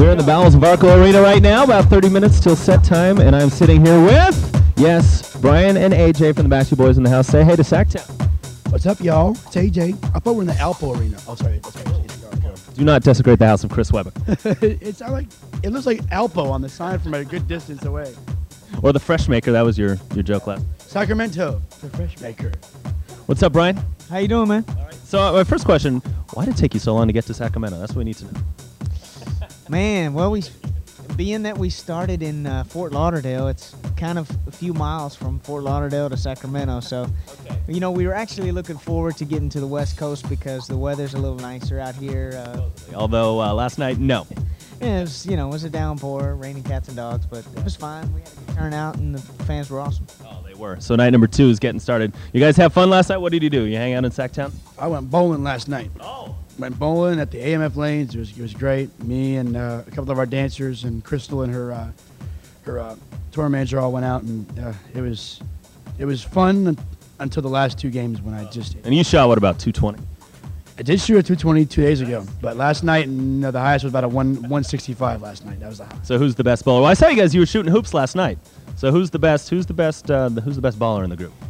We're in the bowels of Arco Arena right now, about 30 minutes till set time, and I'm sitting here with, yes, Brian and AJ from the Backstreet Boys in the house. Say hey to Sacktown. What's up, y'all? It's AJ. I thought we're in the Alpo Arena. Oh, sorry. It's Arco. Do not desecrate the house of Chris Webber. It looks like Alpo on the sign from a good distance away. Or the Fresh Maker, that was your joke last. Sacramento, the Fresh Maker. What's up, Brian? How you doing, man? All right. So my first question, why did it take you so long to get to Sacramento? That's what we need to know. Man, well, being that we started in Fort Lauderdale, it's kind of a few miles from Fort Lauderdale to Sacramento. So, you know, we were actually looking forward to getting to the West Coast because the weather's a little nicer out here. Although last night, no. Yeah, it was a downpour, raining cats and dogs, but it was fine. We had a good turnout, and the fans were awesome. Oh, they were. So night number 2 is getting started. You guys have fun last night? What did you do? You hang out in Sacktown? I went bowling last night. Oh. Went bowling at the AMF lanes. It was great. Me and a couple of our dancers and Crystal and her tour manager all went out, and it was fun until the last 2 games when I just. And you shot what, about 220? I did shoot a 220 2 days ago, but last night the highest was about a 165 last night. That was the highest. So who's the best bowler? Well, I saw you guys. You were shooting hoops last night. So who's the best? Who's the best baller in the group?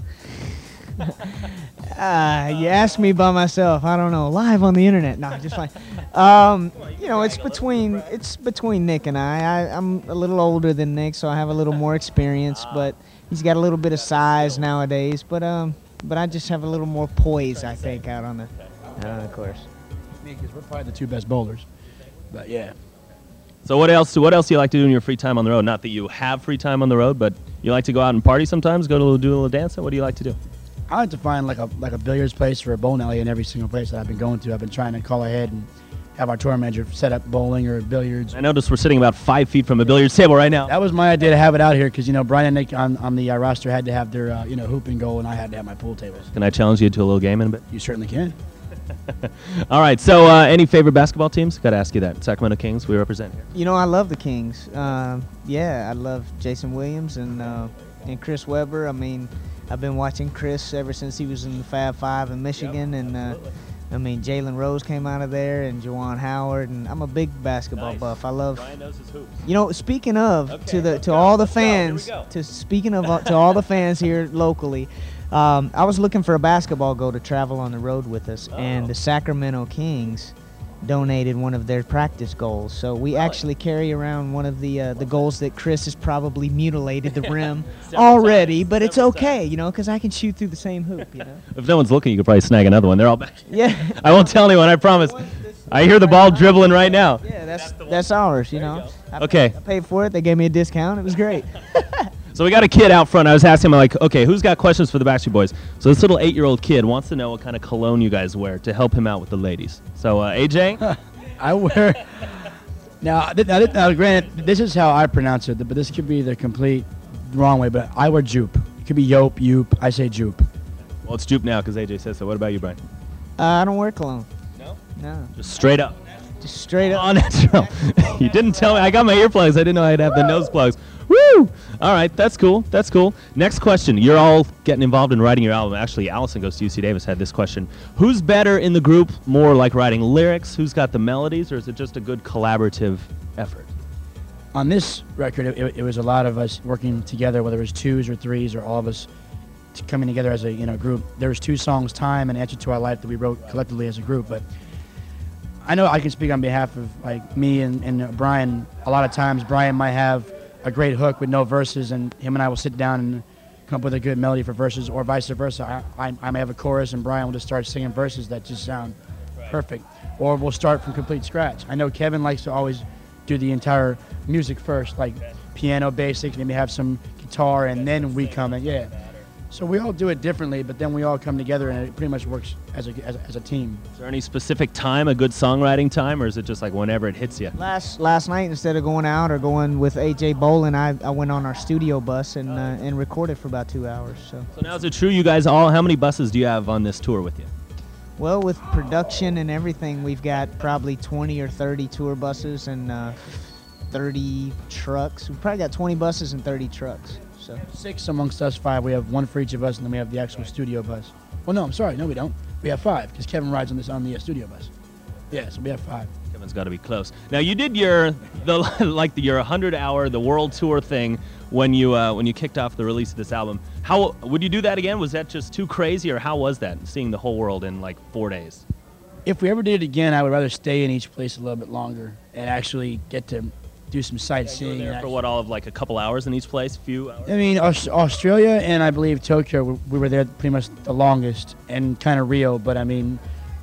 You asked me by myself. I don't know. Live on the internet. No, just fine. It's between Nick and I. I'm a little older than Nick, so I have a little more experience. But he's got a little bit of size nowadays. But I just have a little more poise, I think, out on the course. Because we're probably the 2 best bowlers. But yeah. So what else do you like to do in your free time on the road? Not that you have free time on the road, but you like to go out and party sometimes. Do a little dancing. What do you like to do? I like to find like a billiards place or a bowling alley in every single place that I've been going to. I've been trying to call ahead and have our tour manager set up bowling or billiards. I noticed we're sitting about 5 feet from a billiards table right now. That was my idea to have it out here because, Brian and Nick on the roster had to have their, hoop and goal, and I had to have my pool tables. Can I challenge you to a little game in a bit? You certainly can. All right, so any favorite basketball teams? Got to ask you that. Sacramento Kings, we represent here. I love the Kings. I love Jason Williams and Chris Webber. I mean, I've been watching Chris ever since he was in the Fab Five in Michigan, and Jalen Rose came out of there, and Juwan Howard, and I'm a big basketball buff. I love. Brian knows his hoops. Speaking of to all the fans, to all the fans here locally, I was looking for a basketball goal to travel on the road with us, and the Sacramento Kings donated one of their practice goals. So we actually carry around one of the goals that Chris has probably mutilated the rim already, but it's okay, because I can shoot through the same hoop, If no one's looking, you could probably snag another one. They're all back. Yeah. I won't tell anyone, I promise. I hear the ball dribbling right now. Yeah, that's ours, Okay. I paid for it. They gave me a discount. It was great. So we got a kid out front. I was asking him, okay, who's got questions for the Backstreet Boys? So this little 8-year-old kid wants to know what kind of cologne you guys wear to help him out with the ladies. So, AJ? I wear... Now, granted, this is how I pronounce it, but this could be the complete wrong way, but I wear Jupe. It could be Yope. I say Jupe. Well, it's Jupe now because AJ says so. What about you, Brian? I don't wear cologne. No? No. Just straight up? Just straight up. All natural. You didn't tell me. I got my earplugs. I didn't know I'd have the nose plugs. Woo! All right, that's cool. That's cool. Next question. You're all getting involved in writing your album. Actually, Allison Goes to UC Davis had this question. Who's better in the group, more like writing lyrics? Who's got the melodies, or is it just a good collaborative effort? On this record, it was a lot of us working together, whether it was 2s or 3s or all of us coming together as a group. There was 2 songs, Time and Answer to Our Life, that we wrote collectively as a group, but I know I can speak on behalf of me and Brian. A lot of times Brian might have a great hook with no verses, and him and I will sit down and come up with a good melody for verses, or vice versa. I may have a chorus and Brian will just start singing verses that just sound perfect, or we'll start from complete scratch. I know Kevin likes to always do the entire music first, like piano basics, maybe have some guitar, and then we come in. Yeah. So we all do it differently, but then we all come together, and it pretty much works as a team. Is there any specific time, a good songwriting time, or is it just like whenever it hits you? Last night, instead of going out or going with AJ Bowling, I went on our studio bus and recorded for about 2 hours. So now is it true you guys how many buses do you have on this tour with you? Well, with production and everything, we've got probably 20 or 30 tour buses and 30 trucks. We've probably got 20 buses and 30 trucks. So 6 amongst us 5. We have 1 for each of us, and then we have the actual studio bus. Well, no, I'm sorry. No, we don't. We have 5 because Kevin rides on the studio bus. Yeah, so we have 5. Seven's got to be close. Now you did your 100-hour the world tour thing when you kicked off the release of this album. How would you do that again? Was that just too crazy, or how was that seeing the whole world in like 4 days? If we ever did it again, I would rather stay in each place a little bit longer and actually get to do some sightseeing. You were there for what, all of like a couple hours in each place, few hours? I mean, Australia and I believe Tokyo, we were there pretty much the longest, and kind of Rio. But I mean,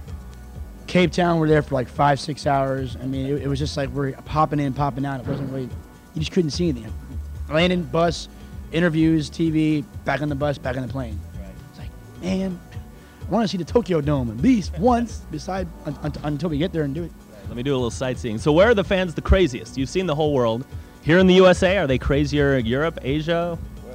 Cape Town, we're there for like 5-6 hours. I mean, it was just like we're popping in, popping out. It wasn't really, you just couldn't see anything. Landing, bus, interviews, TV, back on the bus, back on the plane. Right. It's like, man, I want to see the Tokyo Dome at least once, until we get there and do it. Let me do a little sightseeing. So where are the fans the craziest? You've seen the whole world. Here in the USA, are they crazier? Europe, Asia?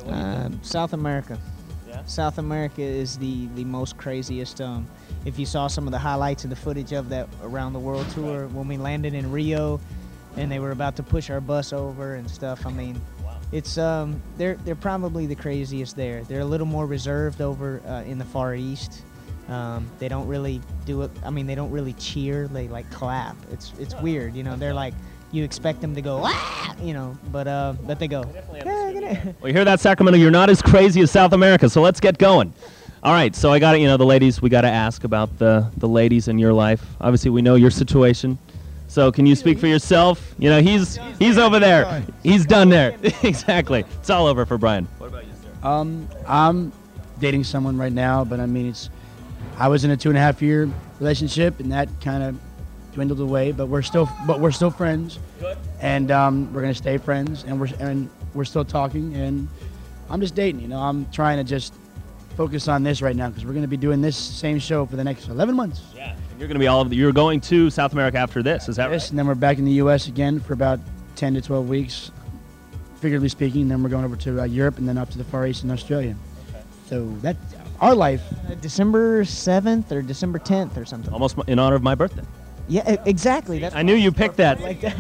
South America. Yeah? South America is the most craziest. If you saw some of the highlights of the footage of that around the world tour, when we landed in Rio, and they were about to push our bus over and stuff. I mean, it's they're probably the craziest there. They're a little more reserved over in the Far East. They don't really do it. I mean, they don't really cheer. They like clap. It's weird, you know. They're like, you expect them to go, ah, you know, but they go. Well, you hear that, Sacramento? You're not as crazy as South America, so let's get going. All right, so I got it. The ladies. We got to ask about the ladies in your life. Obviously, we know your situation. So can you speak for yourself? He's over there. He's done there. Exactly. It's all over for Brian. What about you, sir? I'm dating someone right now, but I mean, I was in a 2.5-year relationship, and that kind of dwindled away. But we're still friends. Good. And we're gonna stay friends, and we're still talking. And I'm just dating. I'm trying to just focus on this right now because we're gonna be doing this same show for the next 11 months. Yeah. And you're gonna be you're going to South America after this. Is that right? Yes. And then we're back in the U.S. again for about 10 to 12 weeks, figuratively speaking. And then we're going over to Europe, and then up to the Far East and Australia. Okay. So that's our life. December 7th or December 10th or something. Almost in honor of my birthday. Yeah, exactly. That's I knew you picked that. like that.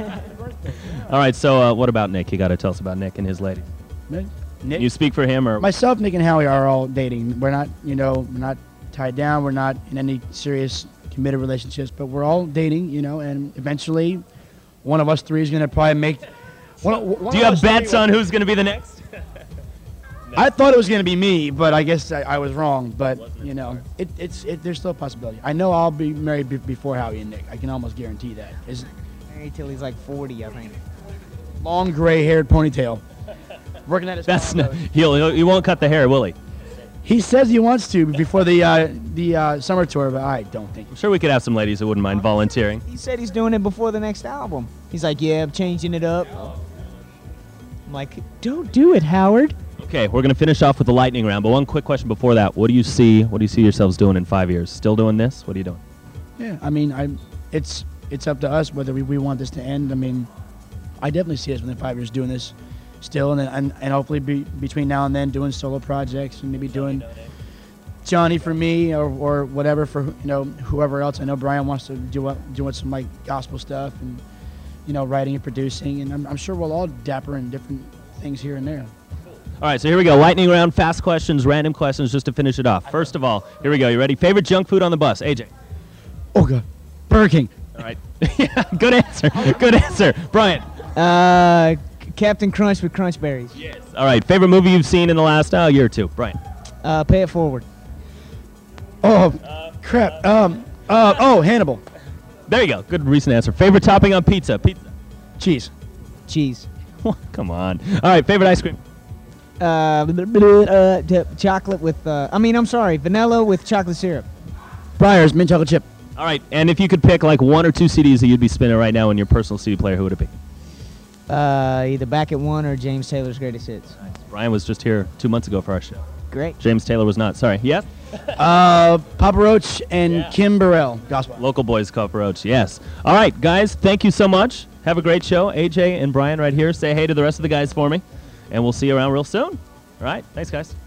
All right, so what about Nick? You got to tell us about Nick and his lady. Nick, You speak for him, or myself, Nick, and Howie are all dating. We're not, we're not tied down. We're not in any serious committed relationships, but we're all dating, and eventually one of us three is going to probably make. Do you have bets on who's going to be the next? I thought it was going to be me, but I guess I was wrong. But there's still a possibility. I know I'll be married before Howie and Nick. I can almost guarantee that. Married till he's like 40, I think. Long gray-haired ponytail. Working at his. That's he won't cut the hair, will he? He says he wants to before the summer tour, but I don't think. I'm sure we could have some ladies that wouldn't mind volunteering. He said he's doing it before the next album. He's like, yeah, I'm changing it up. I'm like, don't do it, Howard. Okay, we're gonna finish off with the lightning round, but one quick question before that: What do you see yourselves doing in 5 years? Still doing this? What are you doing? Yeah, I mean, it's up to us whether we want this to end. I mean, I definitely see us within 5 years doing this still, and hopefully between now and then doing solo projects and maybe doing Johnny for me or whatever for whoever else. I know Brian wants to do some like gospel stuff and writing and producing, and I'm sure we'll all dapper in different things here and there. All right, so here we go. Lightning round, fast questions, random questions, just to finish it off. First of all, here we go. You ready? Favorite junk food on the bus, AJ? Oh God, Burger King. All right. Yeah, good answer. Good answer, Brian. Captain Crunch with Crunch Berries. Yes. All right. Favorite movie you've seen in the last year or two, Brian? Pay It Forward. Oh, crap. Hannibal. There you go. Good recent answer. Favorite topping on pizza? Pizza. Cheese. Cheese. Come on. All right. Favorite ice cream? Chocolate with, vanilla with chocolate syrup. Breyers, mint chocolate chip. All right. And if you could pick like 1 or 2 CDs that you'd be spinning right now in your personal CD player, who would it be? Either Back at One or James Taylor's Greatest Hits. Nice. Brian was just here 2 months ago for our show. Great. James Taylor was not. Sorry. Yeah? Papa Roach and Kim Burrell. Gospel. Local boys, Papa Roach. Yes. All right, guys. Thank you so much. Have a great show. AJ and Brian right here. Say hey to the rest of the guys for me. And we'll see you around real soon. All right. Thanks, guys.